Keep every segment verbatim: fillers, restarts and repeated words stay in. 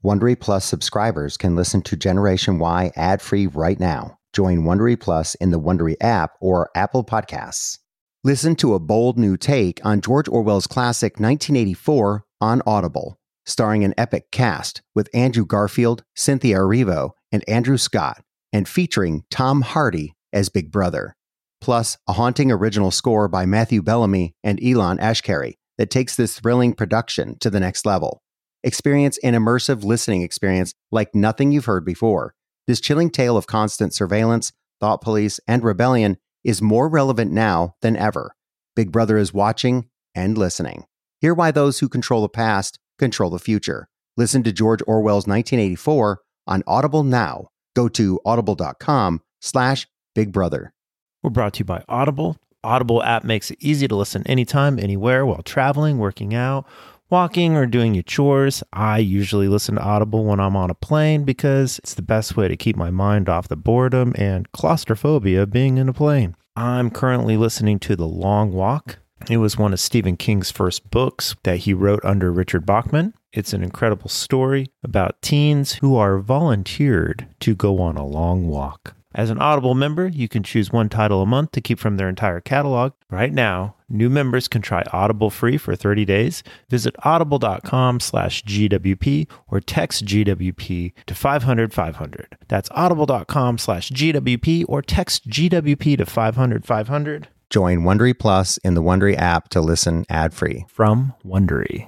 Wondery Plus subscribers can listen to Generation Y ad-free right now. Join Wondery Plus in the Wondery app or Apple Podcasts. Listen to a bold new take on George Orwell's classic nineteen eighty-four on Audible, starring an epic cast with Andrew Garfield, Cynthia Erivo, and Andrew Scott, and featuring Tom Hardy as Big Brother. Plus, a haunting original score by Matthew Bellamy and Elon Ashkari that takes this thrilling production to the next level. Experience an immersive listening experience like nothing you've heard before. This chilling tale of constant surveillance, thought police, and rebellion is more relevant now than ever. Big Brother is watching and listening. Hear why those who control the past control the future. Listen to George Orwell's nineteen eighty-four on Audible now. Go to audible.com slash Big Brother. We're brought to you by Audible. Audible app makes it easy to listen anytime, anywhere, while traveling, working out, walking, or doing your chores. I usually listen to Audible when I'm on a plane because it's the best way to keep my mind off the boredom and claustrophobia being in a plane. I'm currently listening to The Long Walk. It was one of Stephen King's first books that he wrote under Richard Bachman. It's an incredible story about teens who are volunteered to go on a long walk. As an Audible member, you can choose one title a month to keep from their entire catalog. Right now, new members can try Audible free for thirty days. Visit audible.com slash GWP or text G W P to five hundred five hundred. That's audible.com slash GWP or text G W P to five hundred five hundred. Join Wondery Plus in the Wondery app to listen ad-free. From Wondery.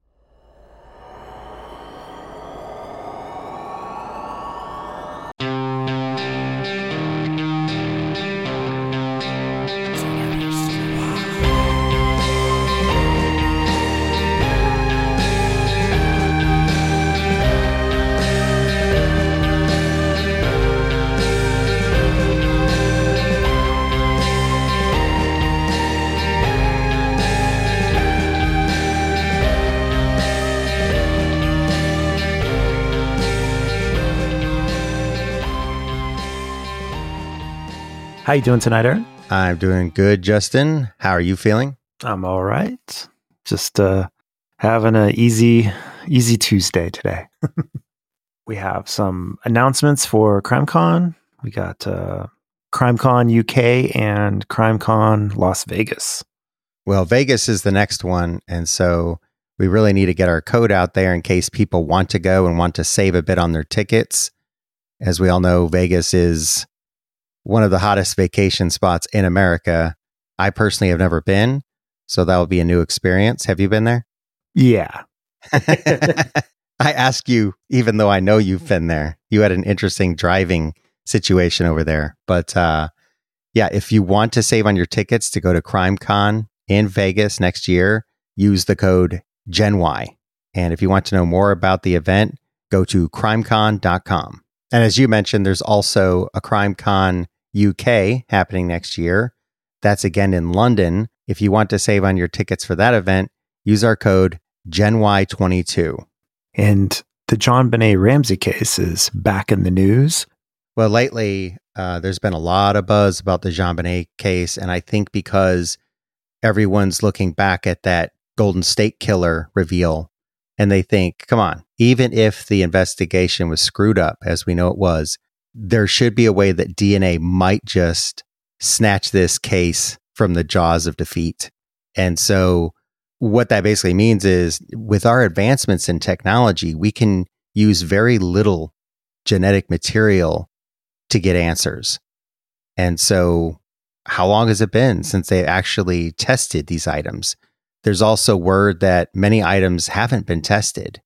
How you doing tonight, Aaron? I'm doing good, Justin. How are you feeling? I'm all right. Just uh, having an easy, easy Tuesday today. We have some announcements for CrimeCon. We got uh, CrimeCon U K and CrimeCon Las Vegas. Well, Vegas is the next one, and so we really need to get our code out there in case people want to go and want to save a bit on their tickets. As we all know, Vegas is one of the hottest vacation spots in America. I personally have never been, so that will be a new experience. Have you been there? Yeah. I ask you, even though I know you've been there. You had an interesting driving situation over there. But uh, yeah, if you want to save on your tickets to go to CrimeCon in Vegas next year, use the code GenY. And if you want to know more about the event, go to crimecon dot com. And as you mentioned, there's also a CrimeCon U K happening next year. That's again in London. If you want to save on your tickets for that event, use our code Gen Y twenty-two. And the JonBenét Ramsey case is back in the news. Well, lately, uh, there's been a lot of buzz about the JonBenét case. And I think because everyone's looking back at that Golden State Killer reveal, and they think, come on, even if the investigation was screwed up, as we know it was, there should be a way that D N A might just snatch this case from the jaws of defeat. And so what that basically means is with our advancements in technology, we can use very little genetic material to get answers. And so how long has it been since they actually tested these items? There's also word that many items haven't been tested.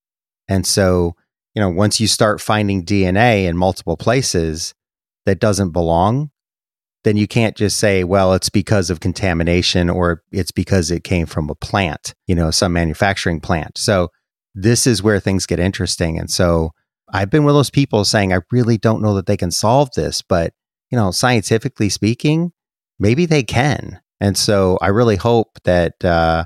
And so, you know, once you start finding D N A in multiple places that doesn't belong, then you can't just say, well, it's because of contamination or it's because it came from a plant, you know, some manufacturing plant. So this is where things get interesting. And so I've been one of those people saying, I really don't know that they can solve this, but, you know, scientifically speaking, maybe they can. And so I really hope that uh,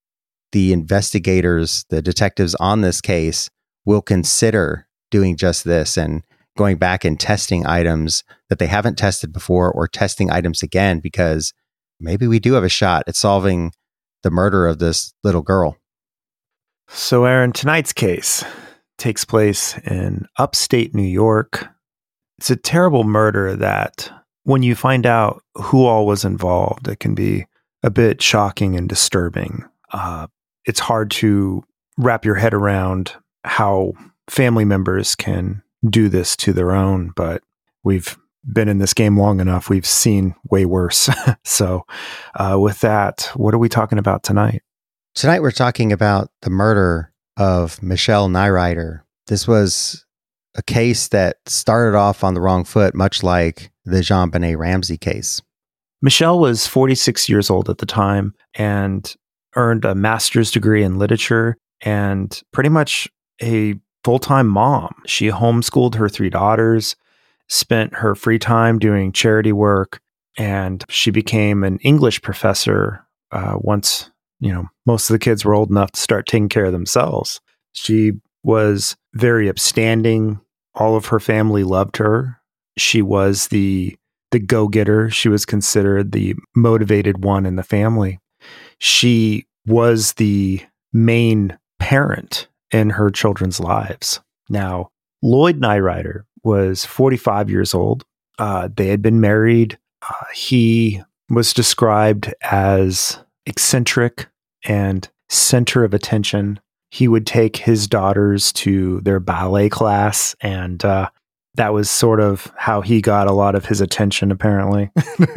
the investigators, the detectives on this case will consider doing just this and going back and testing items that they haven't tested before or testing items again, because maybe we do have a shot at solving the murder of this little girl. So, Aaron, tonight's case, takes place in upstate New York. It's a terrible murder that when you find out who all was involved, it can be a bit shocking and disturbing. Uh, it's hard to wrap your head around how family members can do this to their own, but we've been in this game long enough. We've seen way worse. So uh, with that, what are we talking about tonight? Tonight we're talking about the murder of Michelle Nirider. This was a case that started off on the wrong foot, much like the JonBenét Ramsey case. Michelle was forty-six years old at the time and earned a master's degree in literature and pretty much a full-time mom. She homeschooled her three daughters, spent her free time doing charity work, and she became an English professor uh, once, you know, most of the kids were old enough to start taking care of themselves. She was very upstanding. All of her family loved her. She was the the go-getter. She was considered the motivated one in the family. She was the main parent in her children's lives. Now, Lloyd Nirider was forty-five years old. Uh, they had been married. Uh, he was described as eccentric and center of attention. He would take his daughters to their ballet class, and uh, that was sort of how he got a lot of his attention, apparently.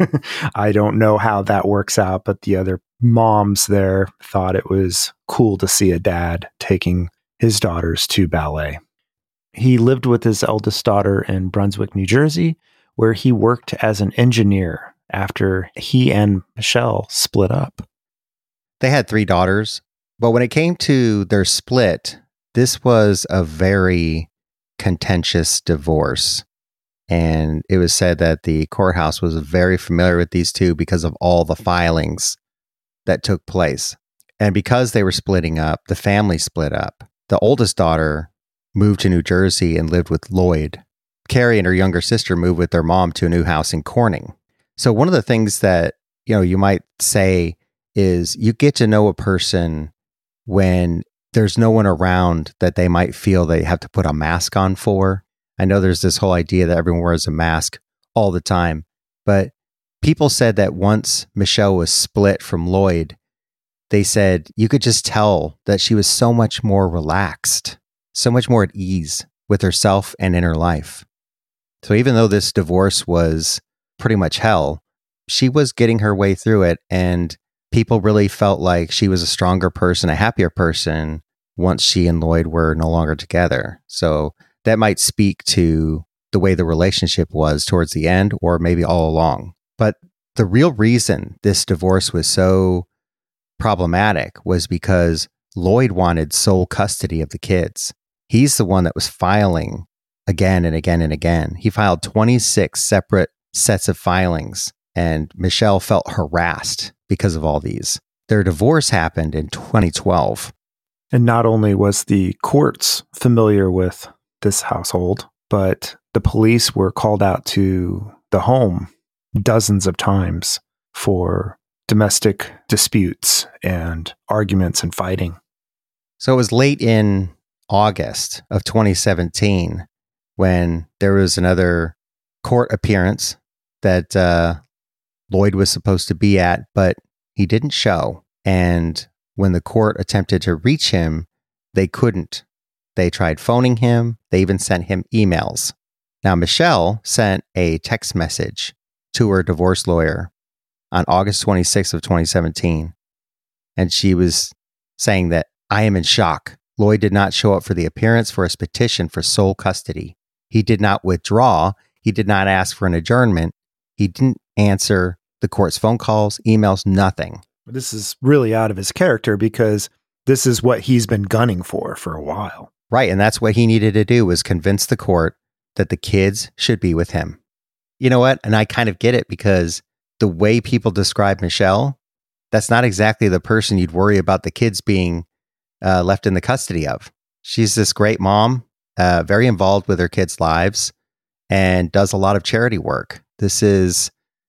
I don't know how that works out, but the other moms there thought it was cool to see a dad taking his daughters to ballet. He lived with his eldest daughter in Brunswick, New Jersey, where he worked as an engineer after he and Michelle split up. They had three daughters, but when it came to their split, this was a very contentious divorce. And it was said that the courthouse was very familiar with these two because of all the filings that took place. And because they were splitting up, the family split up. The oldest daughter moved to New Jersey and lived with Lloyd. Carrie and her younger sister moved with their mom to a new house in Corning. So one of the things that, you know, you might say is you get to know a person when there's no one around that they might feel they have to put a mask on for. I know there's this whole idea that everyone wears a mask all the time, but people said that once Michelle was split from Lloyd, they said you could just tell that she was so much more relaxed, so much more at ease with herself and in her life. So even though this divorce was pretty much hell, she was getting her way through it, and people really felt like she was a stronger person, a happier person once she and Lloyd were no longer together. So that might speak to the way the relationship was towards the end, or maybe all along. But the real reason this divorce was so problematic was because Lloyd wanted sole custody of the kids. He's the one that was filing again and again and again. He filed twenty-six separate sets of filings, and Michelle felt harassed because of all these. Their divorce happened in twenty twelve. And not only was the courts familiar with this household, but the police were called out to the home dozens of times for domestic disputes and arguments and fighting. So it was late in August of twenty seventeen when there was another court appearance that uh, Lloyd was supposed to be at, but he didn't show. And when the court attempted to reach him, they couldn't. They tried phoning him. They even sent him emails. Now, Michelle sent a text message to her divorce lawyer on August twenty-sixth of twenty seventeen. And she was saying that, "I am in shock. Lloyd did not show up for the appearance for his petition for sole custody. He did not withdraw. He did not ask for an adjournment. He didn't answer the court's phone calls, emails, nothing." This is really out of his character because this is what he's been gunning for for a while. Right. And that's what he needed to do, was convince the court that the kids should be with him. You know what? And I kind of get it, because the way people describe Michelle, that's not exactly the person you'd worry about the kids being uh, left in the custody of. She's this great mom, uh, very involved with her kids' lives, and does a lot of charity work. This is,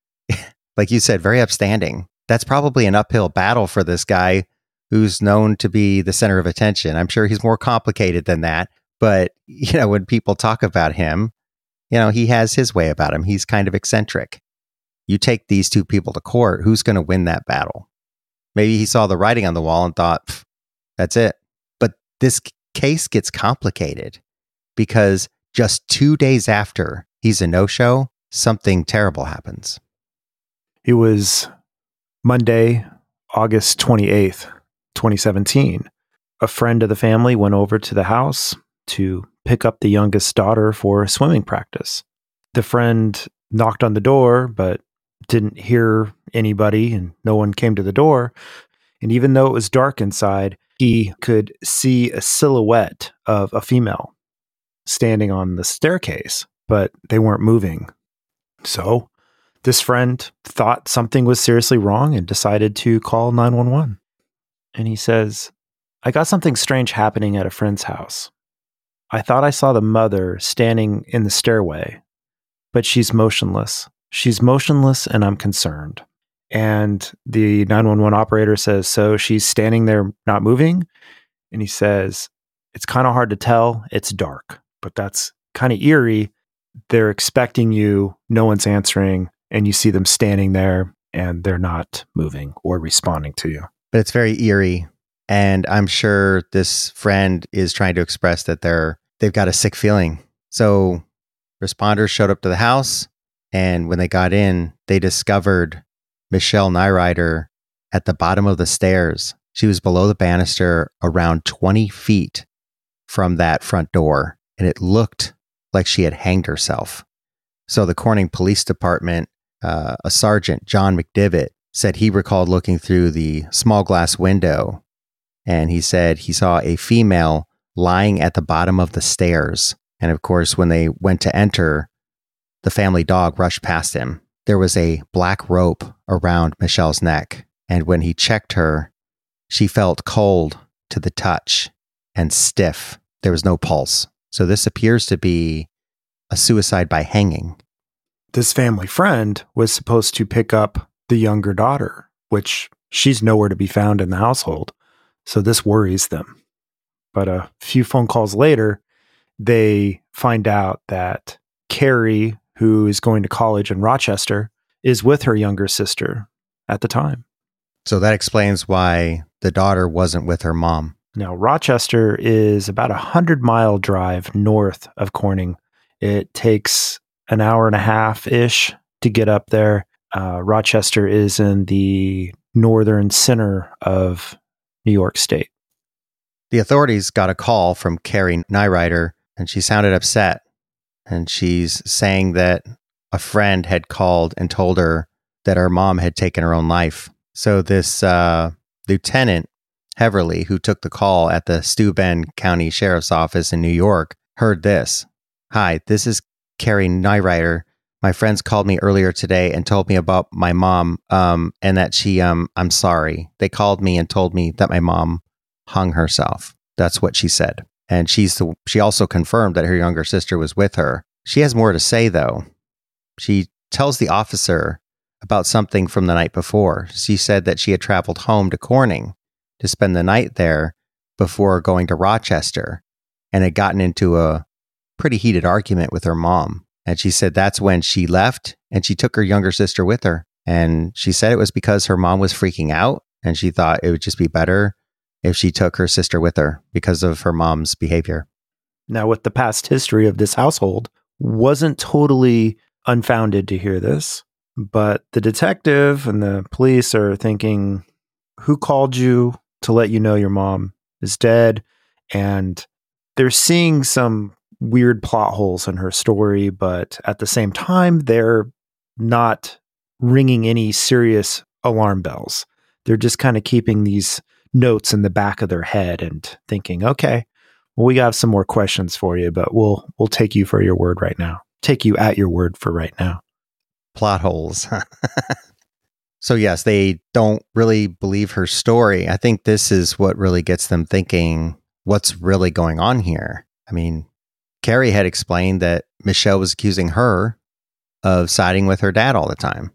like you said, very upstanding. That's probably an uphill battle for this guy who's known to be the center of attention. I'm sure he's more complicated than that, But, you know, when people talk about him, you know, he has his way about him. He's kind of eccentric. You take these two people to court, who's going to win that battle? Maybe he saw the writing on the wall and thought, that's it. But this case gets complicated because just two days after he's a no-show, something terrible happens. It was Monday, August twenty-eighth, twenty seventeen. A friend of the family went over to the house to pick up the youngest daughter for swimming practice. The friend knocked on the door, but didn't hear anybody and no one came to the door. And even though it was dark inside, he could see a silhouette of a female standing on the staircase, but they weren't moving. So this friend thought something was seriously wrong and decided to call nine one one. And he says, I got something strange happening at a friend's house. I thought I saw the mother standing in the stairway, but she's motionless. She's motionless and I'm concerned. And the nine one one operator says, so she's standing there not moving? And he says, it's kind of hard to tell. It's dark, but that's kind of eerie. They're expecting you. No one's answering. And you see them standing there and they're not moving or responding to you. But it's very eerie. And I'm sure this friend is trying to express that they're, they've got a sick feeling. So responders showed up to the house. And when they got in, they discovered Michelle Nyrider at the bottom of the stairs. She was below the banister around twenty feet from that front door. And it looked like she had hanged herself. So the Corning Police Department, uh, a sergeant, John McDivitt, said he recalled looking through the small glass window. And he said he saw a female lying at the bottom of the stairs. And of course, when they went to enter, the family dog rushed past him. There was a black rope around Michelle's neck. And when he checked her, she felt cold to the touch and stiff. There was no pulse. So this appears to be a suicide by hanging. This family friend was supposed to pick up the younger daughter, which she's nowhere to be found in the household. So this worries them. But a few phone calls later, they find out that Carrie, who is going to college in Rochester, is with her younger sister at the time. So that explains why the daughter wasn't with her mom. Now, Rochester is about a hundred mile drive north of Corning. It takes an hour and a half ish to get up there. Uh, Rochester is in the northern center of New York State. The authorities got a call from Carrie Nyrider, and she sounded upset. And she's saying that a friend had called and told her that her mom had taken her own life. So this uh, Lieutenant Heverly, who took the call at the Steuben County Sheriff's Office in New York, heard this. Hi, this is Carrie Nyrider. My friends called me earlier today and told me about my mom um, and that she, um, I'm sorry. They called me and told me that my mom hung herself. That's what she said. And she's the, she also confirmed that her younger sister was with her. She has more to say, though. She tells the officer about something from the night before. She said that she had traveled home to Corning to spend the night there before going to Rochester and had gotten into a pretty heated argument with her mom. And she said that's when she left and she took her younger sister with her. And she said it was because her mom was freaking out and she thought it would just be better if she took her sister with her because of her mom's behavior. Now, with the past history of this household, wasn't totally unfounded to hear this, but the detective and the police are thinking, who called you to let you know your mom is dead? And they're seeing some weird plot holes in her story, but at the same time, they're not ringing any serious alarm bells. They're just kind of keeping these notes in the back of their head and thinking, okay, well, we got some more questions for you, but we'll we'll take you for your word right now. Take you at your word for right now. Plot holes. So yes, they don't really believe her story. I think this is what really gets them thinking, what's really going on here? I mean, Carrie had explained that Michelle was accusing her of siding with her dad all the time.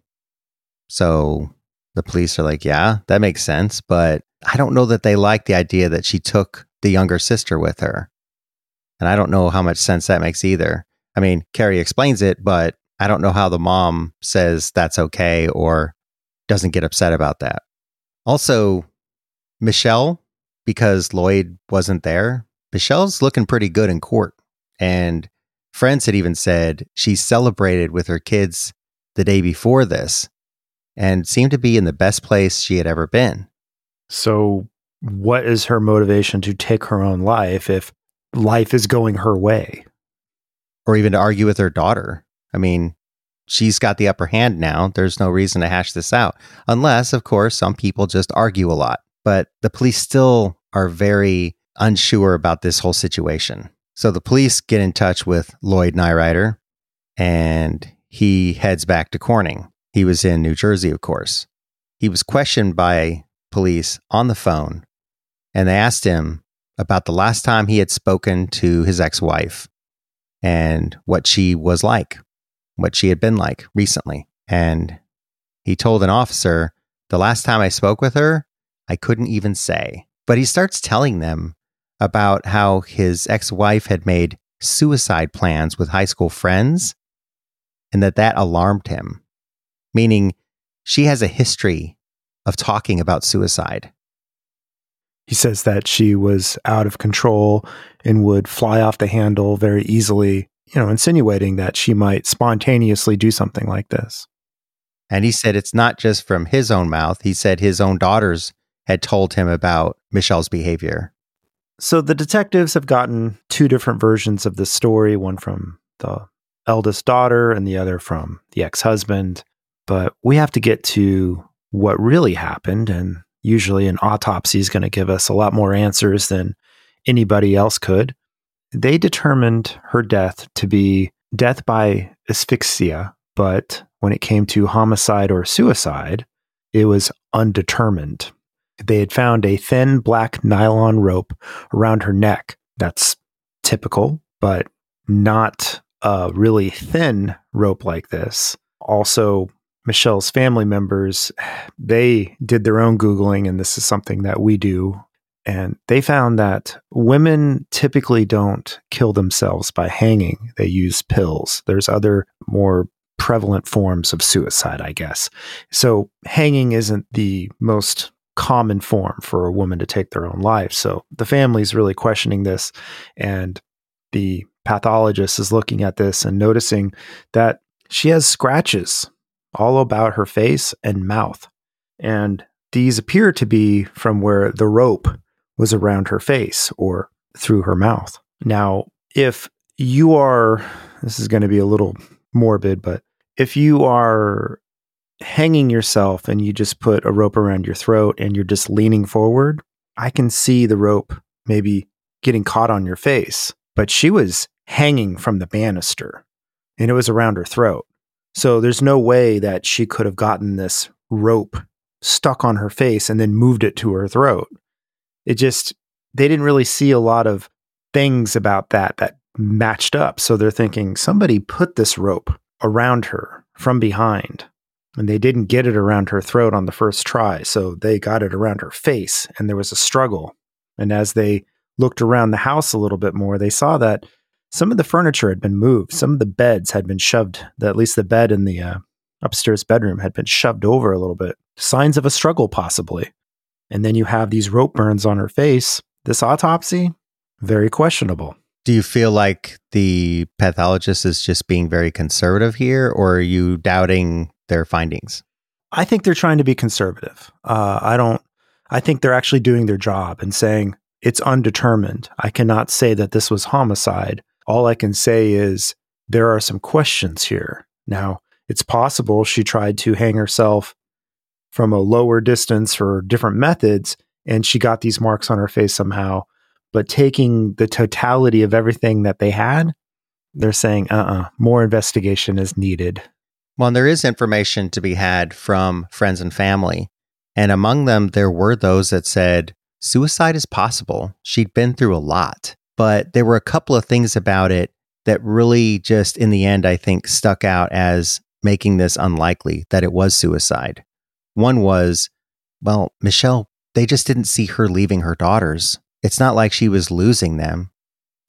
So the police are like, yeah, that makes sense. But I don't know that they like the idea that she took the younger sister with her. And I don't know how much sense that makes either. I mean, Carrie explains it, but I don't know how the mom says that's okay or doesn't get upset about that. Also, Michelle, because Lloyd wasn't there, Michelle's looking pretty good in court. And friends had even said she celebrated with her kids the day before this and seemed to be in the best place she had ever been. So what is her motivation to take her own life if life is going her way? Or even to argue with her daughter. I mean, she's got the upper hand now. There's no reason to hash this out. Unless, of course, some people just argue a lot. But the police still are very unsure about this whole situation. So the police get in touch with Lloyd Nyrider, and he heads back to Corning. He was in New Jersey, of course. He was questioned by police on the phone, and they asked him about the last time he had spoken to his ex-wife and what she was like, what she had been like recently. And he told an officer, the last time I spoke with her, I couldn't even say. But he starts telling them about how his ex-wife had made suicide plans with high school friends and that that alarmed him, meaning she has a history of talking about suicide. He says that she was out of control and would fly off the handle very easily, you know, insinuating that she might spontaneously do something like this. And he said it's not just from his own mouth. He said his own daughters had told him about Michelle's behavior. So the detectives have gotten two different versions of this story, one from the eldest daughter and the other from the ex-husband. But we have to get to what really happened, and usually an autopsy is going to give us a lot more answers than anybody else could. They determined her death to be death by asphyxia, but when it came to homicide or suicide, it was undetermined. They had found a thin black nylon rope around her neck. That's typical, but not a really thin rope like this. Also, Michelle's family members, they did their own Googling, and this is something that we do. And they found that women typically don't kill themselves by hanging. They use pills. There's other more prevalent forms of suicide, I guess. So hanging isn't the most common form for a woman to take their own life. So the family's really questioning this, and the pathologist is looking at this and noticing that she has scratches all about her face and mouth. And these appear to be from where the rope was around her face or through her mouth. Now, if you are, this is going to be a little morbid, but if you are hanging yourself and you just put a rope around your throat and you're just leaning forward, I can see the rope maybe getting caught on your face. But she was hanging from the banister and it was around her throat. So there's no way that she could have gotten this rope stuck on her face and then moved it to her throat. It just, they didn't really see a lot of things about that that matched up. So they're thinking somebody put this rope around her from behind, and they didn't get it around her throat on the first try. So they got it around her face, and there was a struggle. And as they looked around the house a little bit more, they saw that some of the furniture had been moved. Some of the beds had been shoved, at least the bed in the uh, upstairs bedroom had been shoved over a little bit. Signs of a struggle, possibly. And then you have these rope burns on her face. This autopsy, very questionable. Do you feel like the pathologist is just being very conservative here, or are you doubting their findings? I think they're trying to be conservative. Uh, I don't, I think they're actually doing their job and saying it's undetermined. I cannot say that this was homicide. All I can say is there are some questions here. Now, it's possible she tried to hang herself from a lower distance for different methods, and she got these marks on her face somehow. But taking the totality of everything that they had, they're saying, uh-uh, more investigation is needed. Well, and there is information to be had from friends and family. And among them, there were those that said suicide is possible. She'd been through a lot. But there were a couple of things about it that really just, in the end, I think, stuck out as making this unlikely that it was suicide. One was, well, Michelle, they just didn't see her leaving her daughters. It's not like she was losing them.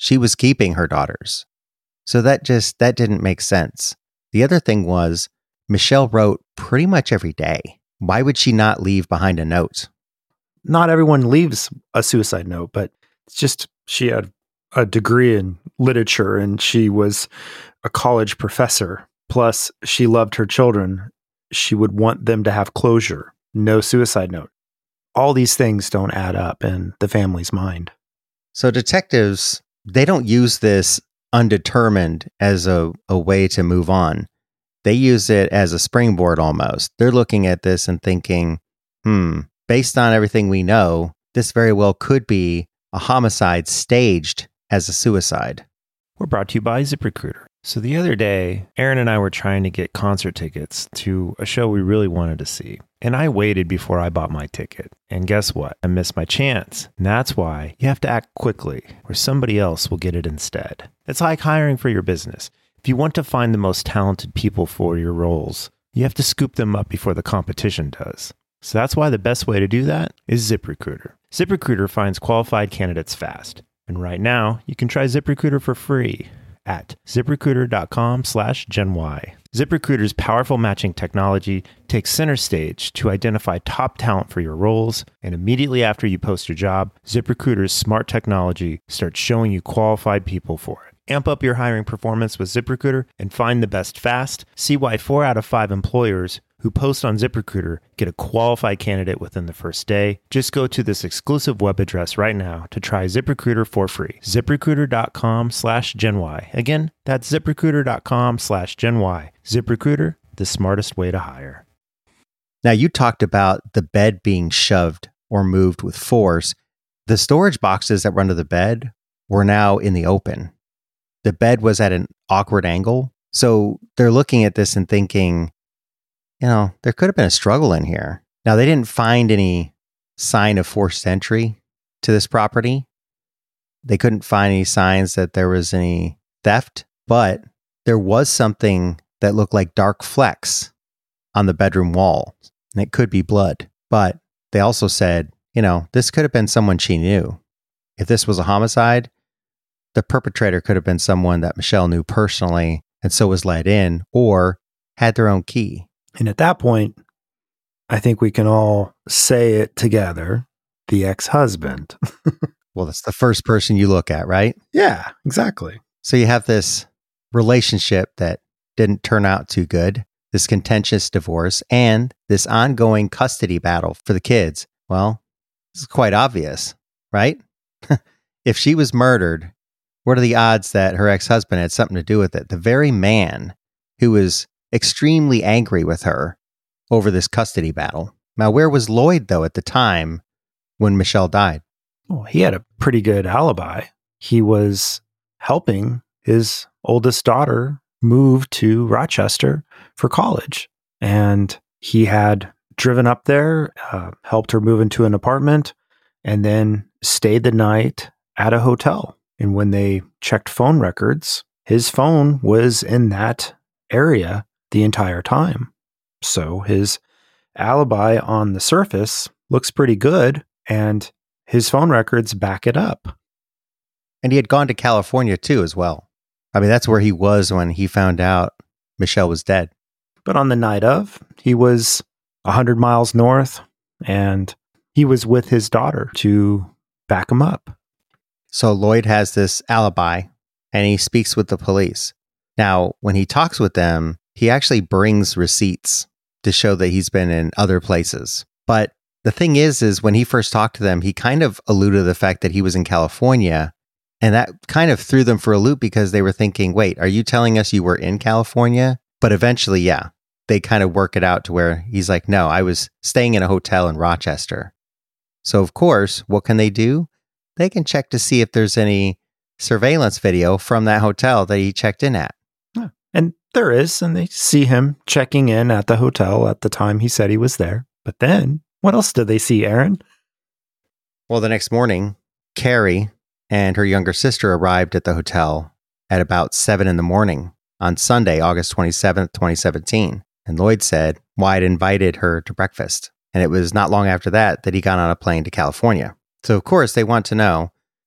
She was keeping her daughters. So that just, that didn't make sense. The other thing was, Michelle wrote pretty much every day. Why would she not leave behind a note? Not everyone leaves a suicide note, but it's just she had a degree in literature and she was a college professor. Plus, she loved her children. She would want them to have closure. No suicide note. All these things don't add up in the family's mind. So detectives, they don't use this undetermined as a, a way to move on. They use it as a springboard almost. They're looking at this and thinking, hmm, based on everything we know, this very well could be a homicide staged as a suicide. We're brought to you by ZipRecruiter. So the other day, Aaron and I were trying to get concert tickets to a show we really wanted to see. And I waited before I bought my ticket. And guess what? I missed my chance. And that's why you have to act quickly, or somebody else will get it instead. It's like hiring for your business. If you want to find the most talented people for your roles, you have to scoop them up before the competition does. So that's why the best way to do that is ZipRecruiter. ZipRecruiter finds qualified candidates fast. And right now, you can try ZipRecruiter for free at ZipRecruiter.com slash GenY. ZipRecruiter's powerful matching technology takes center stage to identify top talent for your roles, and immediately after you post your job, ZipRecruiter's smart technology starts showing you qualified people for it. Amp up your hiring performance with ZipRecruiter and find the best fast. See why four out of five employers who post on ZipRecruiter get a qualified candidate within the first day. Just go to this exclusive web address right now to try ZipRecruiter for free. ZipRecruiter.com slash GenY. Again, that's ZipRecruiter.com slash GenY. ZipRecruiter, the smartest way to hire. Now, you talked about the bed being shoved or moved with force. The storage boxes that were under the bed were now in the open. The bed was at an awkward angle. So they're looking at this and thinking, you know, there could have been a struggle in here. Now, they didn't find any sign of forced entry to this property. They couldn't find any signs that there was any theft, but there was something that looked like dark flecks on the bedroom wall, and it could be blood. But they also said, you know, this could have been someone she knew. If this was a homicide, the perpetrator could have been someone that Michelle knew personally and so was let in or had their own key. And at that point, I think we can all say it together, the ex-husband. Well, that's the first person you look at, right? Yeah, exactly. So you have this relationship that didn't turn out too good, this contentious divorce, and this ongoing custody battle for the kids. Well, this is quite obvious, right? If she was murdered, what are the odds that her ex-husband had something to do with it? The very man who was extremely angry with her over this custody battle. Now, where was Lloyd, though, at the time when Michelle died? Well, he had a pretty good alibi. He was helping his oldest daughter move to Rochester for college. And he had driven up there, uh, helped her move into an apartment, and then stayed the night at a hotel. And when they checked phone records, his phone was in that area the entire time. So his alibi on the surface looks pretty good, and his phone records back it up. And he had gone to California too, as well. I mean, that's where he was when he found out Michelle was dead. But on the night of, he was one hundred miles north, and he was with his daughter to back him up. So Lloyd has this alibi, and he speaks with the police. Now, when he talks with them, he actually brings receipts to show that he's been in other places. But the thing is, is when he first talked to them, he kind of alluded to the fact that he was in California. And that kind of threw them for a loop because they were thinking, wait, are you telling us you were in California? But eventually, yeah, they kind of work it out to where he's like, no, I was staying in a hotel in Rochester. So, of course, what can they do? They can check to see if there's any surveillance video from that hotel that he checked in at. And there is, and they see him checking in at the hotel at the time he said he was there. But then, what else do they see, Aaron? Well, the next morning, Carrie and her younger sister arrived at the hotel at about seven in the morning on Sunday, August twenty-seventh, twenty seventeen. And Lloyd said Wyatt invited her to breakfast. And it was not long after that that he got on a plane to California. So, of course, they want to know,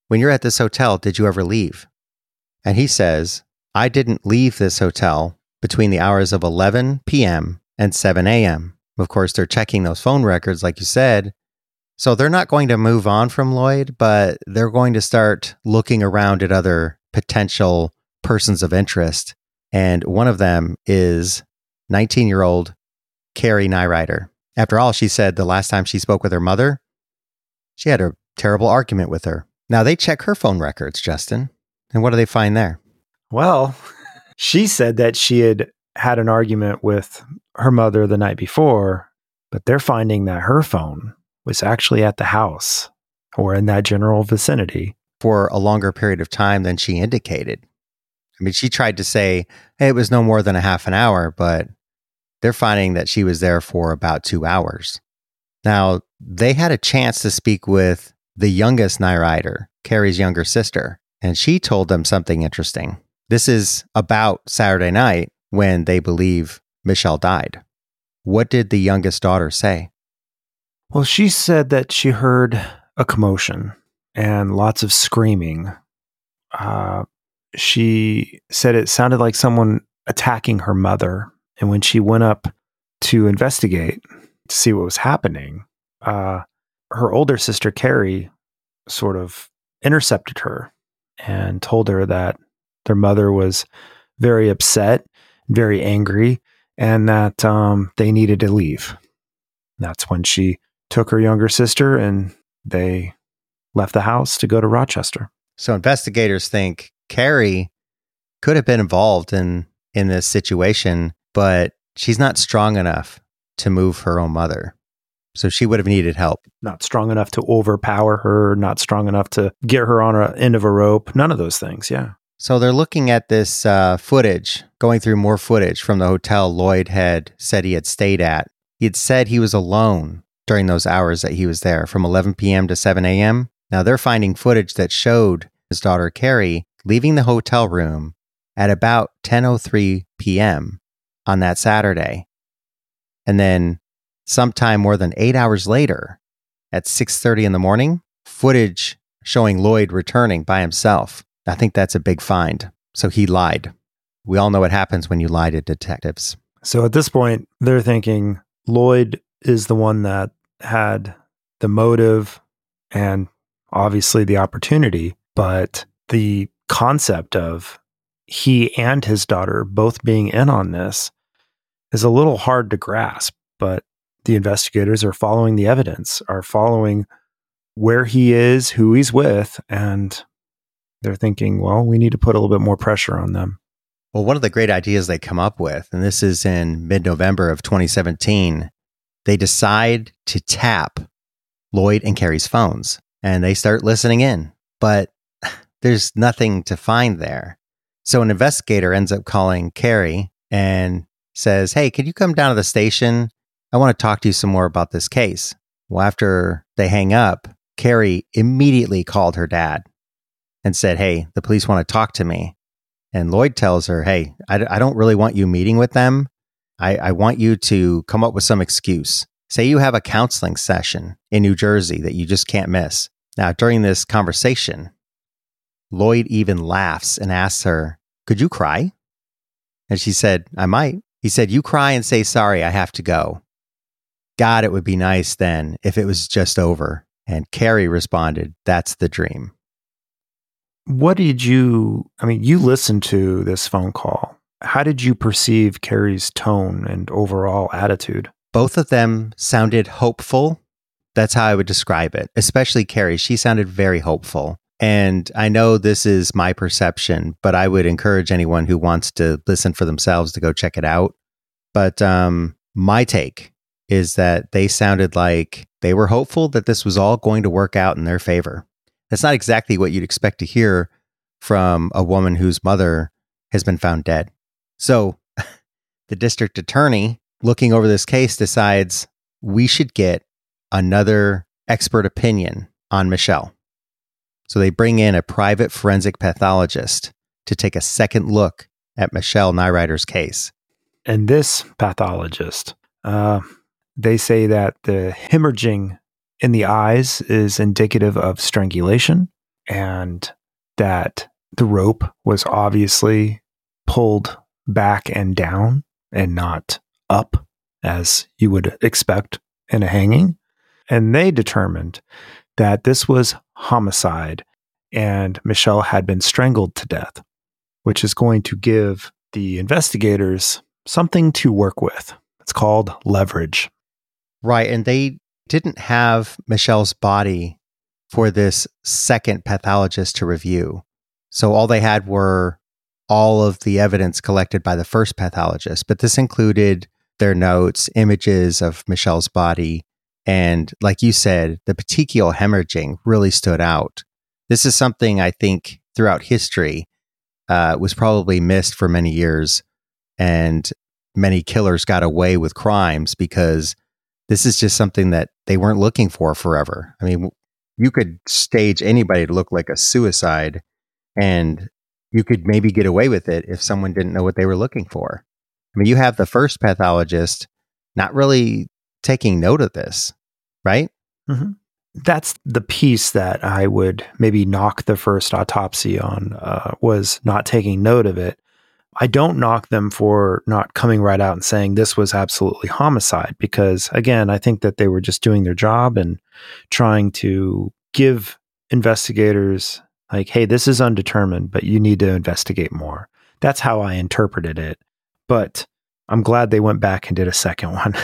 when you're at this hotel, did you ever leave? And he says, I didn't leave this hotel between the hours of eleven p.m. and seven a.m. Of course, they're checking those phone records, like you said. So they're not going to move on from Lloyd, but they're going to start looking around at other potential persons of interest. And one of them is nineteen-year-old Carrie Nyrider. After all, she said the last time she spoke with her mother, she had a terrible argument with her. Now they check her phone records, Justin. And what do they find there? Well, she said that she had had an argument with her mother the night before, but they're finding that her phone was actually at the house or in that general vicinity for a longer period of time than she indicated. I mean, she tried to say, hey, it was no more than a half an hour, but they're finding that she was there for about two hours. Now, they had a chance to speak with the youngest Nyrider, Carrie's younger sister, and she told them something interesting. This is about Saturday night when they believe Michelle died. What did the youngest daughter say? Well, she said that she heard a commotion and lots of screaming. Uh, she said it sounded like someone attacking her mother. And when she went up to investigate to see what was happening, uh, her older sister, Carrie, sort of intercepted her and told her that their mother was very upset, very angry, and that um, they needed to leave. That's when she took her younger sister and they left the house to go to Rochester. So investigators think Carrie could have been involved in, in this situation, but she's not strong enough to move her own mother. So she would have needed help. Not strong enough to overpower her, not strong enough to get her on an end of a rope. None of those things, yeah. So they're looking at this uh, footage, going through more footage from the hotel Lloyd had said he had stayed at. He had said he was alone during those hours that he was there, from eleven p.m. to seven a.m. Now they're finding footage that showed his daughter Carrie leaving the hotel room at about ten oh three p.m. on that Saturday. And then sometime more than eight hours later, at six thirty in the morning, footage showing Lloyd returning by himself. I think that's a big find. So he lied. We all know what happens when you lie to detectives. So at this point, they're thinking Lloyd is the one that had the motive and obviously the opportunity, but the concept of he and his daughter both being in on this is a little hard to grasp. But the investigators are following the evidence, are following where he is, who he's with, and they're thinking, well, we need to put a little bit more pressure on them. Well, one of the great ideas they come up with, and this is in mid-November of twenty seventeen, they decide to tap Lloyd and Carrie's phones, and they start listening in, but there's nothing to find there. So an investigator ends up calling Carrie and says, hey, could you come down to the station? I want to talk to you some more about this case. Well, after they hang up, Carrie immediately called her dad and said, hey, the police want to talk to me. And Lloyd tells her, hey, I, I don't really want you meeting with them. I, I want you to come up with some excuse. Say you have a counseling session in New Jersey that you just can't miss. Now, during this conversation, Lloyd even laughs and asks her, could you cry? And she said, I might. He said, you cry and say, sorry, I have to go. God, it would be nice then if it was just over. And Carrie responded, that's the dream. What did you, I mean, you listened to this phone call. How did you perceive Carrie's tone and overall attitude? Both of them sounded hopeful. That's how I would describe it, especially Carrie. She sounded very hopeful. And I know this is my perception, but I would encourage anyone who wants to listen for themselves to go check it out. But um, my take is that they sounded like they were hopeful that this was all going to work out in their favor. That's not exactly what you'd expect to hear from a woman whose mother has been found dead. So the district attorney looking over this case decides we should get another expert opinion on Michelle. So they bring in a private forensic pathologist to take a second look at Michelle Nyrider's case. And this pathologist, uh, they say that the hemorrhaging in the eyes is indicative of strangulation. and that the rope was obviously pulled back and down and not up as you would expect in a hanging. And they determined that this was homicide and Michelle had been strangled to death, which is going to give the investigators something to work with. It's called leverage. Right. And they didn't have Michelle's body for this second pathologist to review. So all they had were all of the evidence collected by the first pathologist, but this included their notes, images of Michelle's body, and like you said, the petechial hemorrhaging really stood out. This is something I think throughout history uh, was probably missed for many years, and many killers got away with crimes because this is just something that they weren't looking for forever. I mean, you could stage anybody to look like a suicide, and you could maybe get away with it if someone didn't know what they were looking for. I mean, you have the first pathologist not really taking note of this, right? Mm-hmm. That's the piece that I would maybe knock the first autopsy on, uh, was not taking note of it. I don't knock them for not coming right out and saying this was absolutely homicide, because again, I think that they were just doing their job and trying to give investigators like, hey, this is undetermined, but you need to investigate more. That's how I interpreted it. But I'm glad they went back and did a second one.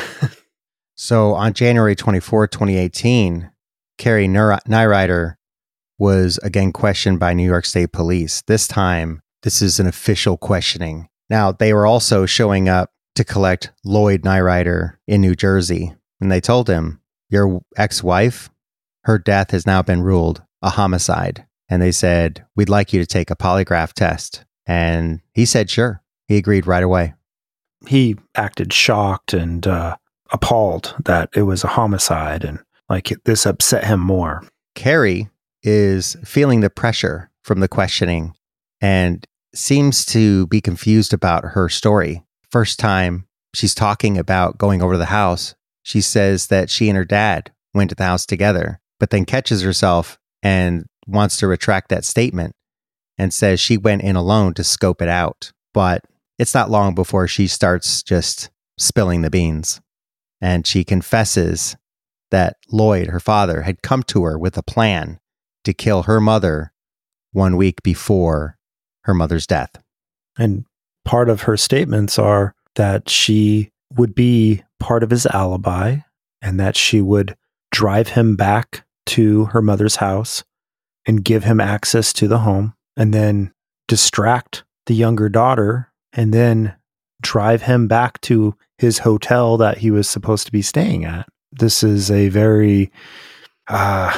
So on January twenty-fourth, twenty eighteen, Carrie Nyrider was again questioned by New York State Police. This time, this is an official questioning. Now, they were also showing up to collect Lloyd Nyrider in New Jersey. And they told him, your ex-wife, her death has now been ruled a homicide. And they said, we'd like you to take a polygraph test. And he said, sure. He agreed right away. He acted shocked and uh, appalled that it was a homicide. And like this upset him more. Carrie is feeling the pressure from the questioning and seems to be confused about her story. First time she's talking about going over to the house, she says that she and her dad went to the house together, but then catches herself and wants to retract that statement and says she went in alone to scope it out. But it's not long before she starts just spilling the beans. And she confesses that Lloyd, her father, had come to her with a plan to kill her mother one week before her mother's death. And part of her statements are that she would be part of his alibi and that she would drive him back to her mother's house and give him access to the home and then distract the younger daughter and then drive him back to his hotel that he was supposed to be staying at. This is a very, uh,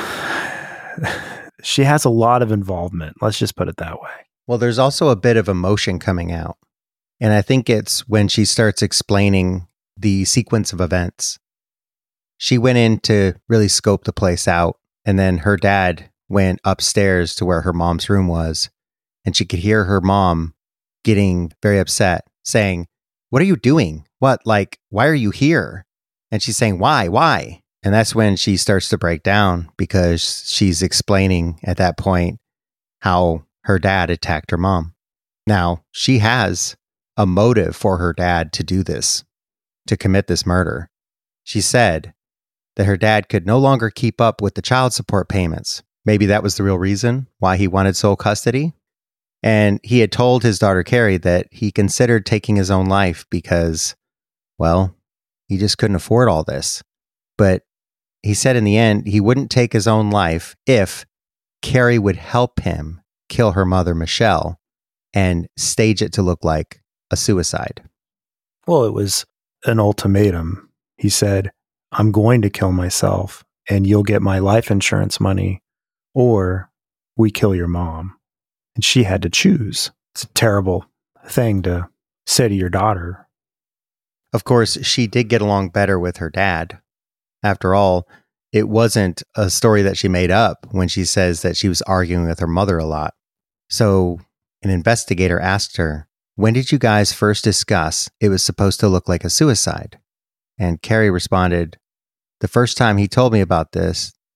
she has a lot of involvement. Let's just put it that way. Well, there's also a bit of emotion coming out. And I think it's when she starts explaining the sequence of events. She went in to really scope the place out. And then her dad went upstairs to where her mom's room was. And she could hear her mom getting very upset, saying, what are you doing? What? Like, why are you here? And she's saying, why? Why? And that's when she starts to break down because she's explaining at that point how her dad attacked her mom. Now, she has a motive for her dad to do this, to commit this murder. She said that her dad could no longer keep up with the child support payments. Maybe that was the real reason why he wanted sole custody. And he had told his daughter Carrie that he considered taking his own life because, well, he just couldn't afford all this. But he said in the end, he wouldn't take his own life if Carrie would help him kill her mother, Michelle, and stage it to look like a suicide. Well, it was an ultimatum. He said, I'm going to kill myself and you'll get my life insurance money or we kill your mom. And she had to choose. It's a terrible thing to say to your daughter. Of course, she did get along better with her dad. After all, it wasn't a story that she made up when she says that she was arguing with her mother a lot. So an investigator asked her, when did you guys first discuss it was supposed to look like a suicide? And Carrie responded, the first time he told me about this,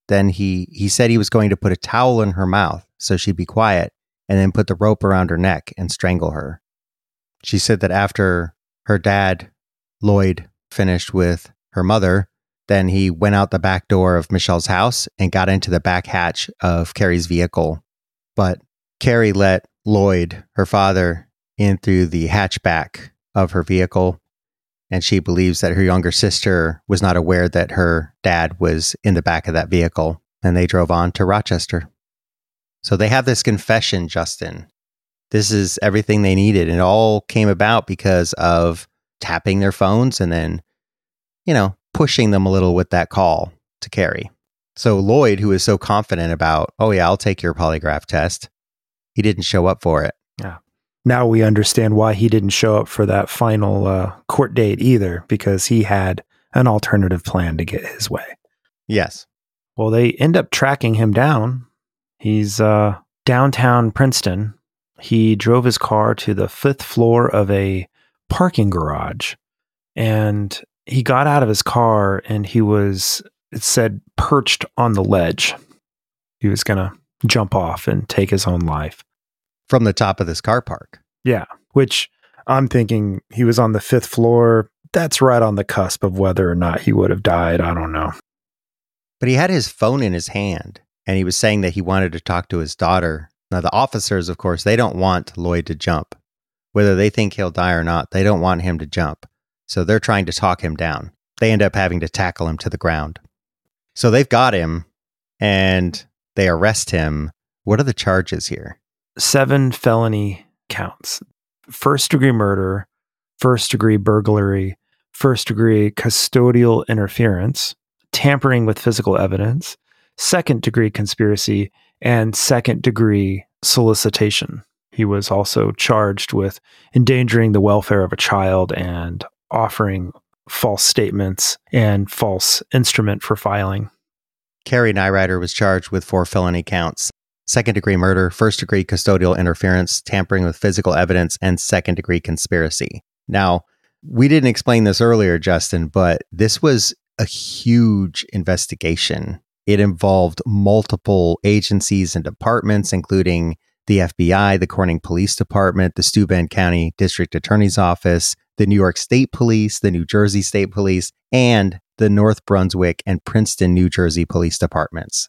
then he, he said he was going to put a towel in her mouth so she'd be quiet and then put the rope around her neck and strangle her. She said that after her dad, Lloyd, finished with her mother, then he went out the back door of Michelle's house and got into the back hatch of Carrie's vehicle. But Carrie let Lloyd, her father, in through the hatchback of her vehicle. And she believes that her younger sister was not aware that her dad was in the back of that vehicle. And they drove on to Rochester. So they have this confession, Justin. This is everything they needed. And it all came about because of tapping their phones and then, you know, pushing them a little with that call to Carrie. So Lloyd, who is so confident about, oh yeah, I'll take your polygraph test, he didn't show up for it. Yeah. Now we understand why he didn't show up for that final uh, court date either, because he had an alternative plan to get his way. Yes. Well, they end up tracking him down. He's uh, downtown Princeton. He drove his car to the fifth floor of a parking garage, and he got out of his car and he was, it said, perched on the ledge. He was going to jump off and take his own life. From the top of this car park. Yeah, which I'm thinking he was on the fifth floor. That's right on the cusp of whether or not he would have died. I don't know. But he had his phone in his hand and he was saying that he wanted to talk to his daughter. Now, the officers, of course, they don't want Lloyd to jump. Whether they think he'll die or not, they don't want him to jump. So they're trying to talk him down. They end up having to tackle him to the ground. So they've got him and they arrest him. What are the charges here? Seven felony counts. First degree murder, first degree burglary, first degree custodial interference, tampering with physical evidence, second degree conspiracy, and second degree solicitation. He was also charged with endangering the welfare of a child and offering false statements and false instrument for filing. Carrie Nyrider was charged with four felony counts: second-degree murder, first-degree custodial interference, tampering with physical evidence, and second-degree conspiracy. Now, we didn't explain this earlier, Justin, but this was a huge investigation. It involved multiple agencies and departments, including the F B I, the Corning Police Department, the Steuben County District Attorney's Office, the New York State Police, the New Jersey State Police, and the North Brunswick and Princeton, New Jersey Police Departments.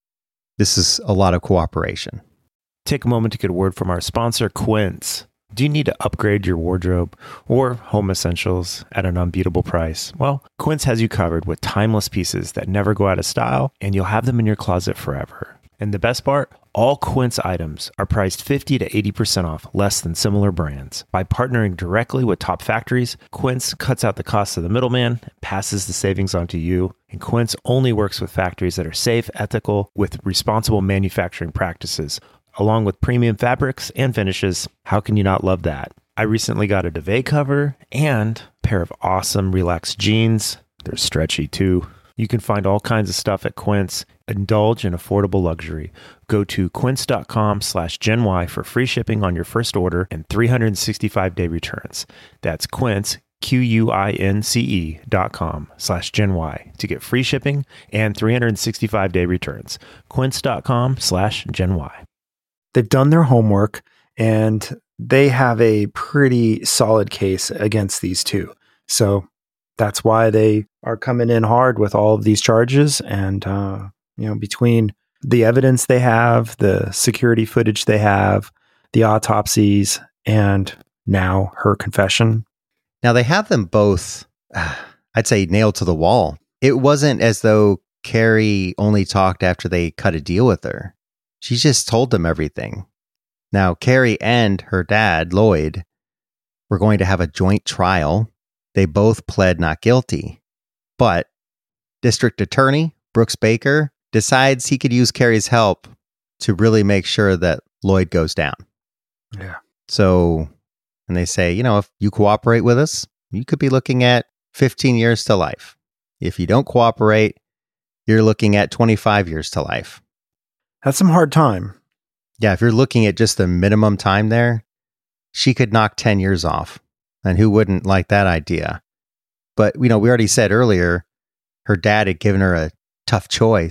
This is a lot of cooperation. Take a moment to get a word from our sponsor, Quince. Do you need to upgrade your wardrobe or home essentials at an unbeatable price? Well, Quince has you covered with timeless pieces that never go out of style, and you'll have them in your closet forever. And the best part? All Quince items are priced fifty to eighty percent off less than similar brands. By partnering directly with top factories, Quince cuts out the cost of the middleman, passes the savings on to you, and Quince only works with factories that are safe, ethical, with responsible manufacturing practices, along with premium fabrics and finishes. How can you not love that? I recently got a duvet cover and a pair of awesome relaxed jeans. They're stretchy too. You can find all kinds of stuff at Quince. Indulge in affordable luxury. Go to quince.com slash Gen Y for free shipping on your first order and three hundred sixty-five day returns. That's Quince, Q U I N C E dot com slash Gen Y to get free shipping and three hundred sixty-five day returns. Quince.com slash Gen Y. They've done their homework and they have a pretty solid case against these two. So that's why they are coming in hard with all of these charges. And, uh, you know, between the evidence they have, the security footage they have, the autopsies, and now her confession. Now, they have them both, uh, I'd say, nailed to the wall. It wasn't as though Carrie only talked after they cut a deal with her. She just told them everything. Now, Carrie and her dad, Lloyd, were going to have a joint trial. They both pled not guilty. But District Attorney Brooks Baker decides he could use Carrie's help to really make sure that Lloyd goes down. Yeah. So, and they say, you know, if you cooperate with us, you could be looking at fifteen years to life. If you don't cooperate, you're looking at twenty-five years to life. That's some hard time. Yeah, if you're looking at just the minimum time there, she could knock ten years off. And who wouldn't like that idea? But, you know, we already said earlier, her dad had given her a tough choice.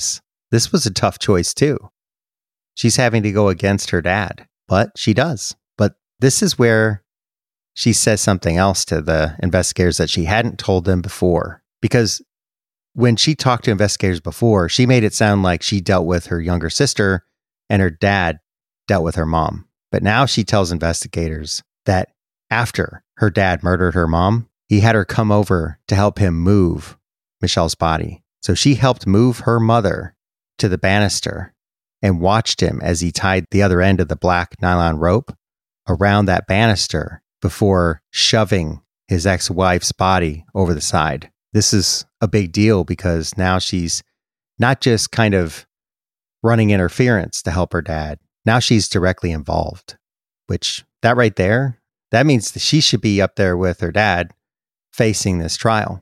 This was a tough choice too. She's having to go against her dad, but she does. But this is where she says something else to the investigators that she hadn't told them before. Because when she talked to investigators before, she made it sound like she dealt with her younger sister and her dad dealt with her mom. But now she tells investigators that after her dad murdered her mom, he had her come over to help him move Michelle's body. So she helped move her mother to the banister and watched him as he tied the other end of the black nylon rope around that banister before shoving his ex-wife's body over the side. This is a big deal because now she's not just kind of running interference to help her dad. Now she's directly involved, which that right there, that means that she should be up there with her dad facing this trial.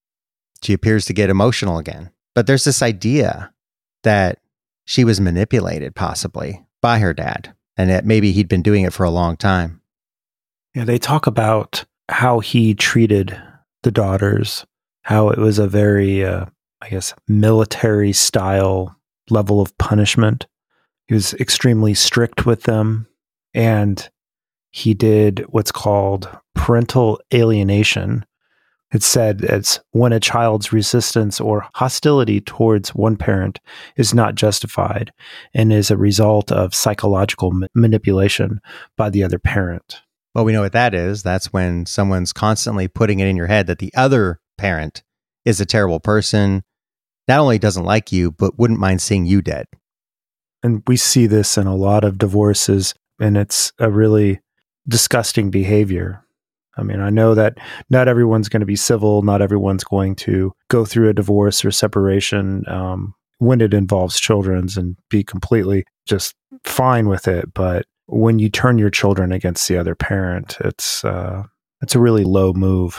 She appears to get emotional again. But there's this idea that she was manipulated possibly by her dad and that maybe he'd been doing it for a long time. Yeah, they talk about how he treated the daughters, how it was a very, uh, I guess, military style level of punishment. He was extremely strict with them, and he did what's called parental alienation. It's said it's when a child's resistance or hostility towards one parent is not justified and is a result of psychological ma- manipulation by the other parent. Well, we know what that is. That's when someone's constantly putting it in your head that the other parent is a terrible person, not only doesn't like you, but wouldn't mind seeing you dead. And we see this in a lot of divorces, and it's a really disgusting behavior. I mean, I know that not everyone's going to be civil. Not everyone's going to go through a divorce or separation um, when it involves children's and be completely just fine with it. But when you turn your children against the other parent, it's uh, it's a really low move.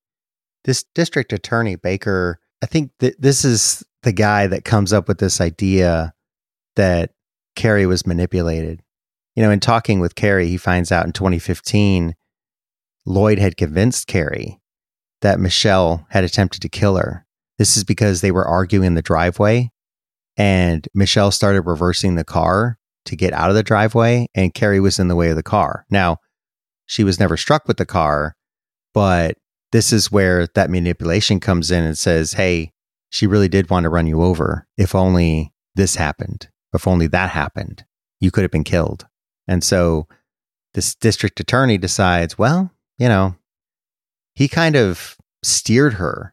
This district attorney, Baker, I think that this is the guy that comes up with this idea that Carrie was manipulated. You know, in talking with Carrie, he finds out in twenty fifteen, Lloyd had convinced Carrie that Michelle had attempted to kill her. This is because they were arguing in the driveway and Michelle started reversing the car to get out of the driveway and Carrie was in the way of the car. Now, she was never struck with the car, but this is where that manipulation comes in and says, hey, she really did want to run you over. If only this happened, if only that happened, you could have been killed. And so this district attorney decides, well, you know, he kind of steered her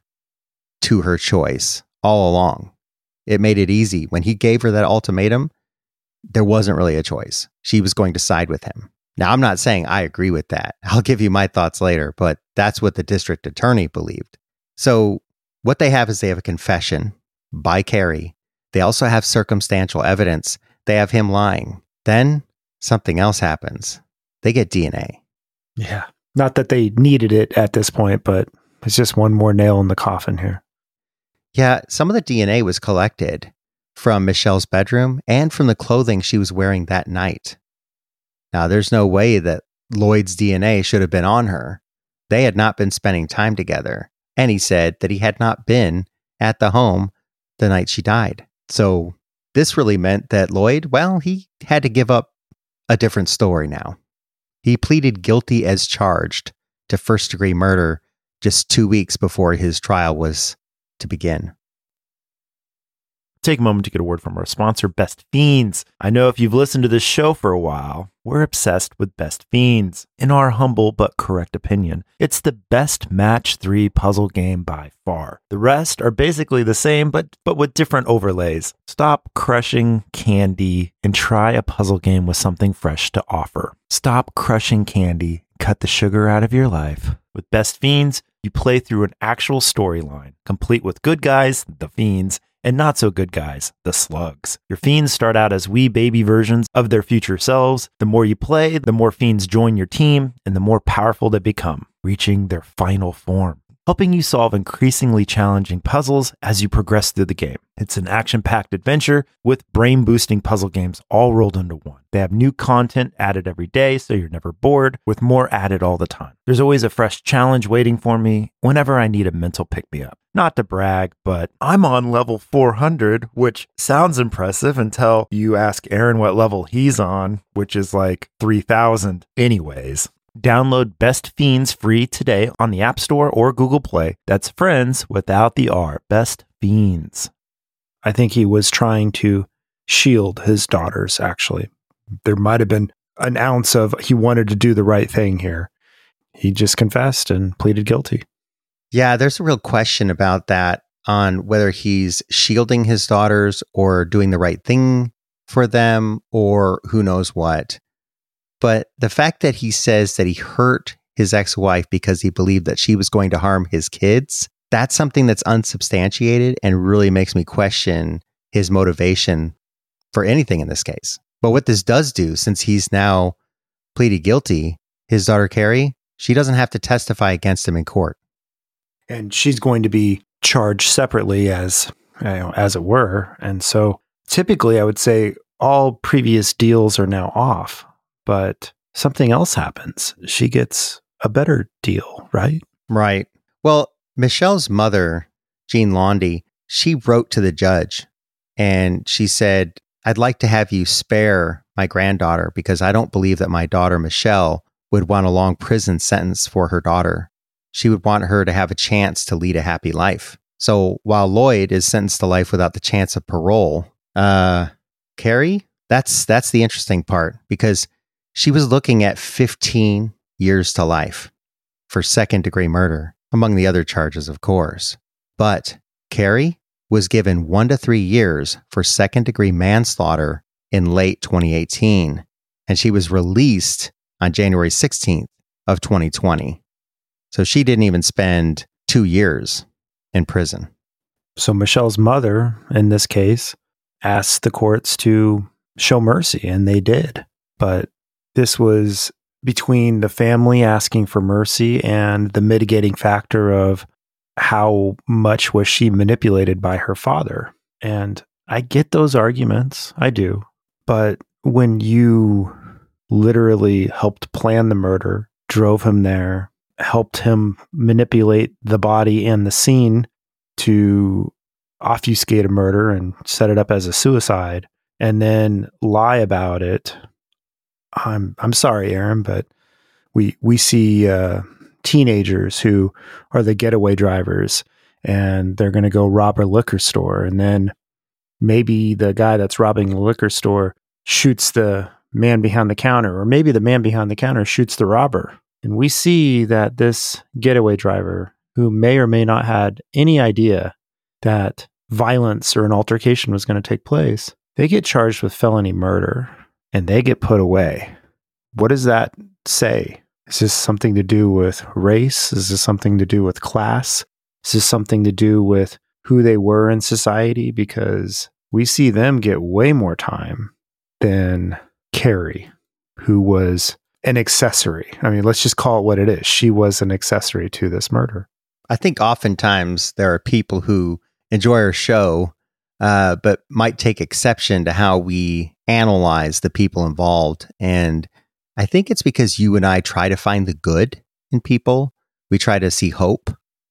to her choice all along. It made it easy. When he gave her that ultimatum, there wasn't really a choice. She was going to side with him. Now, I'm not saying I agree with that. I'll give you my thoughts later, but that's what the district attorney believed. So what they have is they have a confession by Carrie. They also have circumstantial evidence. They have him lying. Then something else happens. They get D N A. Yeah. Not that they needed it at this point, but it's just one more nail in the coffin here. Yeah, some of the D N A was collected from Michelle's bedroom and from the clothing she was wearing that night. Now, there's no way that Lloyd's D N A should have been on her. They had not been spending time together. And he said that he had not been at the home the night she died. So this really meant that Lloyd, well, he had to give up a different story now. He pleaded guilty as charged to first-degree murder just two weeks before his trial was to begin. Take a moment to get a word from our sponsor, Best Fiends. I know if you've listened to this show for a while, we're obsessed with Best Fiends. In our humble but correct opinion, it's the best match three puzzle game by far. The rest are basically the same, but but with different overlays. Stop crushing candy and try a puzzle game with something fresh to offer. Stop crushing candy, cut the sugar out of your life. With Best Fiends, you play through an actual storyline, complete with good guys, the fiends, and not so good guys, the slugs. Your fiends start out as wee baby versions of their future selves. The more you play, the more fiends join your team, and the more powerful they become, reaching their final form. helping you solve increasingly challenging puzzles as you progress through the game. It's an action-packed adventure with brain-boosting puzzle games all rolled into one. They have new content added every day, so you're never bored, with more added all the time. There's always a fresh challenge waiting for me whenever I need a mental pick-me-up. Not to brag, but I'm on level four hundred, which sounds impressive until you ask Aaron what level he's on, which is like three thousand. Anyways, download Best Fiends free today on the App Store or Google Play. That's friends without the R. Best Fiends. I think he was trying to shield his daughters, actually. There might have been an ounce of he wanted to do the right thing here. He just confessed and pleaded guilty. Yeah, there's a real question about that on whether he's shielding his daughters or doing the right thing for them or who knows what. But the fact that he says that he hurt his ex-wife because he believed that she was going to harm his kids, that's something that's unsubstantiated and really makes me question his motivation for anything in this case. But what this does do, since he's now pleaded guilty, his daughter Carrie, she doesn't have to testify against him in court. And she's going to be charged separately as, you know, as it were. And so typically I would say all previous deals are now off, but something else happens. She gets a better deal, right? Right. Well, Michelle's mother, Jean Laundy, she wrote to the judge and she said, I'd like to have you spare my granddaughter because I don't believe that my daughter, Michelle, would want a long prison sentence for her daughter. She would want her to have a chance to lead a happy life. So while Lloyd is sentenced to life without the chance of parole, uh, Carrie, that's that's the interesting part because she was looking at fifteen years to life for second degree murder, among the other charges, of course. But Carrie was given one to three years for second degree manslaughter in late twenty eighteen, and she was released on January sixteenth of twenty twenty. So she didn't even spend two years in prison. So Michelle's mother, in this case, asked the courts to show mercy, and they did. But this was between the family asking for mercy and the mitigating factor of how much was she manipulated by her father. And I get those arguments. I do. But when you literally helped plan the murder, drove him there, helped him manipulate the body and the scene to obfuscate a murder and set it up as a suicide, and then lie about it. I'm I'm sorry, Aaron, but we we see uh, teenagers who are the getaway drivers, and they're going to go rob a liquor store, and then maybe the guy that's robbing the liquor store shoots the man behind the counter, or maybe the man behind the counter shoots the robber. And we see that this getaway driver, who may or may not had any idea that violence or an altercation was going to take place, they get charged with felony murder and they get put away. What does that say? Is this something to do with race? Is this something to do with class? Is this something to do with who they were in society? Because we see them get way more time than Carrie, who was an accessory. I mean, let's just call it what it is. She was an accessory to this murder. I think oftentimes there are people who enjoy our show, uh, but might take exception to how we analyze the people involved. And I think it's because you and I try to find the good in people. We try to see hope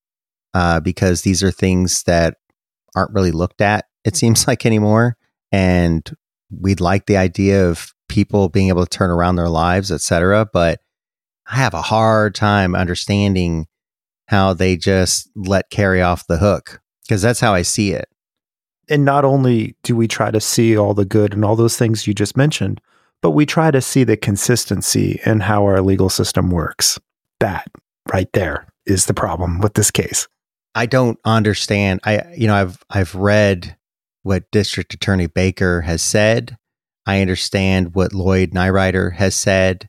uh, because these are things that aren't really looked at, it seems like, anymore. And we'd like the idea of people being able to turn around their lives, et cetera. But I have a hard time understanding how they just let Carrie off the hook, because that's how I see it. And not only do we try to see all the good and all those things you just mentioned, but we try to see the consistency in how our legal system works. That right there is the problem with this case. I don't understand. I, you know, I've, I've read what District Attorney Baker has said. I understand what Lloyd Nyrider has said,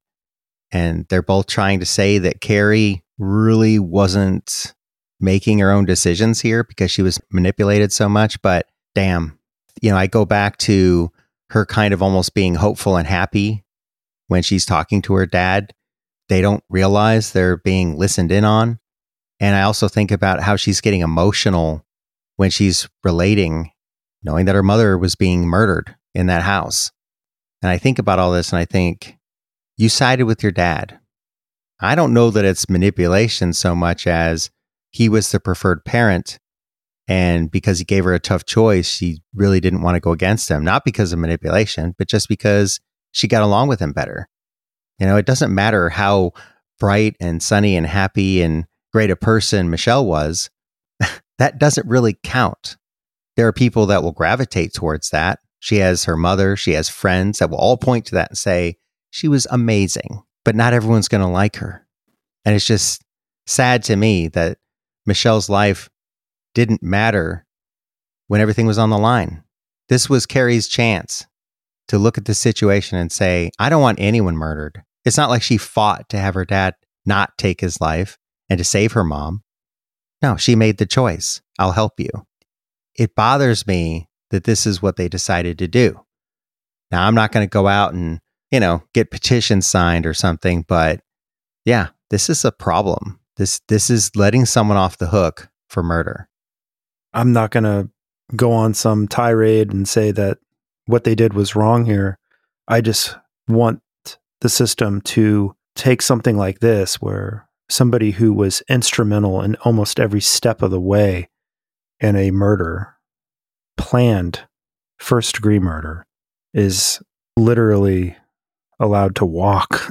and they're both trying to say that Carrie really wasn't making her own decisions here because she was manipulated so much. But damn, you know, I go back to her kind of almost being hopeful and happy when she's talking to her dad. They don't realize they're being listened in on. And I also think about how she's getting emotional when she's relating, knowing that her mother was being murdered in that house. And I think about all this and I think, you sided with your dad. I don't know that it's manipulation so much as he was the preferred parent. And because he gave her a tough choice, she really didn't want to go against him. Not because of manipulation, but just because she got along with him better. You know, it doesn't matter how bright and sunny and happy and great a person Michelle was. That doesn't really count. There are people that will gravitate towards that. She has her mother. She has friends that will all point to that and say, she was amazing, but not everyone's going to like her. And it's just sad to me that Michelle's life didn't matter when everything was on the line. This was Carrie's chance to look at the situation and say, I don't want anyone murdered. It's not like she fought to have her dad not take his life and to save her mom. No, she made the choice. I'll help you. It bothers me that this is what they decided to do. Now, I'm not going to go out and, you know, get petitions signed or something, but yeah, this is a problem. This this is letting someone off the hook for murder. I'm not going to go on some tirade and say that what they did was wrong here. I just want the system to take something like this, where somebody who was instrumental in almost every step of the way in a murder, planned first degree murder, is literally allowed to walk.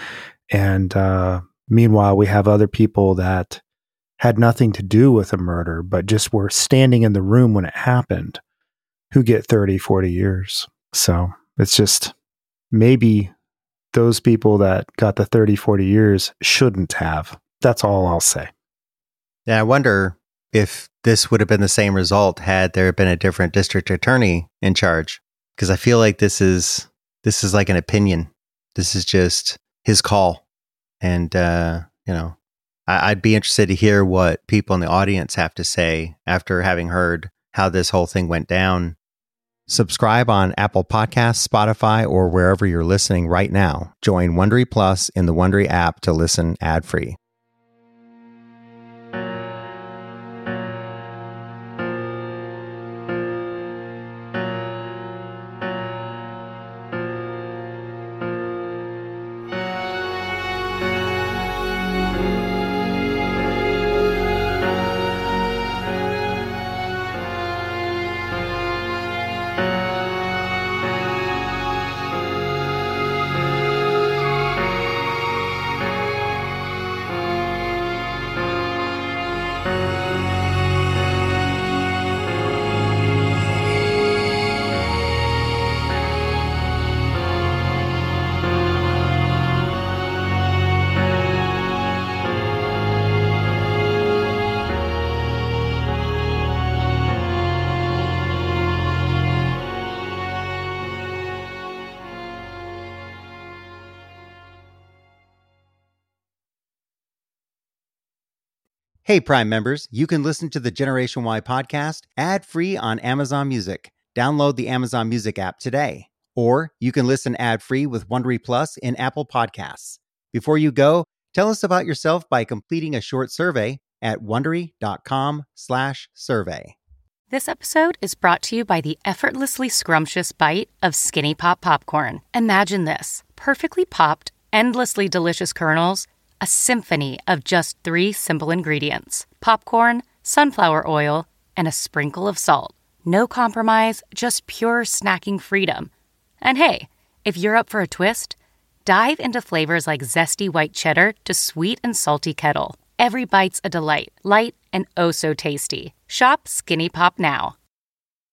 And uh, meanwhile, we have other people that had nothing to do with a murder, but just were standing in the room when it happened, who get thirty, forty years. So it's just, maybe those people that got the thirty, forty years shouldn't have. That's all I'll say. Yeah, I wonder if this would have been the same result had there been a different district attorney in charge. Because I feel like this is this is like an opinion. This is just his call. And, uh, you know, I, I'd be interested to hear what people in the audience have to say after having heard how this whole thing went down. Subscribe on Apple Podcasts, Spotify, or wherever you're listening right now. Join Wondery Plus in the Wondery app to listen ad-free. Hey, Prime members, you can listen to the Generation Y podcast ad-free on Amazon Music. Download the Amazon Music app today. Or you can listen ad-free with Wondery Plus in Apple Podcasts. Before you go, tell us about yourself by completing a short survey at Wondery.com slash survey. This episode is brought to you by the effortlessly scrumptious bite of Skinny Pop popcorn. Imagine this: perfectly popped, endlessly delicious kernels, a symphony of just three simple ingredients: popcorn, sunflower oil, and a sprinkle of salt. No compromise, just pure snacking freedom. And hey, if you're up for a twist, dive into flavors like zesty white cheddar to sweet and salty kettle. Every bite's a delight, light and oh so tasty. Shop Skinny Pop now.